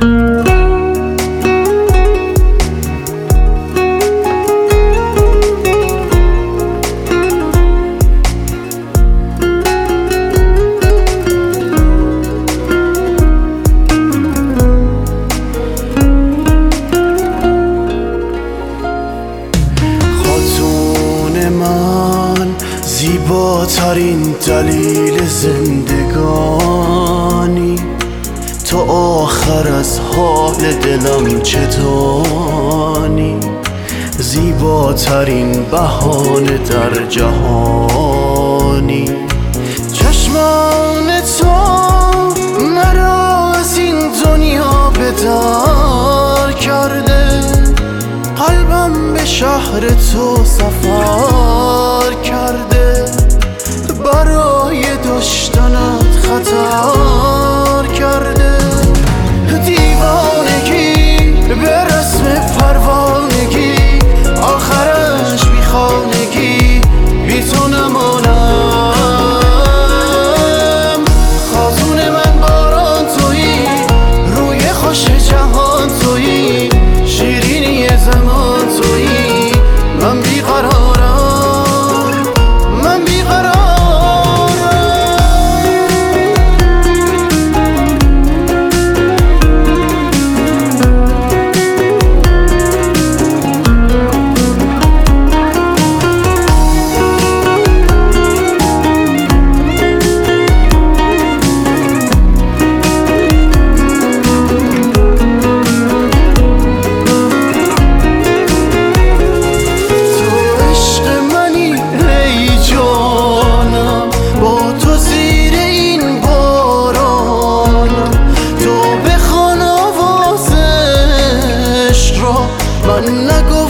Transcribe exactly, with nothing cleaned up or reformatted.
زیباترین دلیل زندگانی، تا آخر از حال دلم چه دانی. زیباترین بهانه در جهانی، چشمان تو مرا از این دنیا به در کرده. قلبم به شهر تو سفر کرده، برای داشتنت خطر کرده. دیوانگی به رسم پروانگی، آخرش بی خانگی، بی تو نمانم. خازون من باران تویی، روی خوش جهان تویی، شیرینی زمان تویی. من بیقرارم، من بیقرارم. من نگو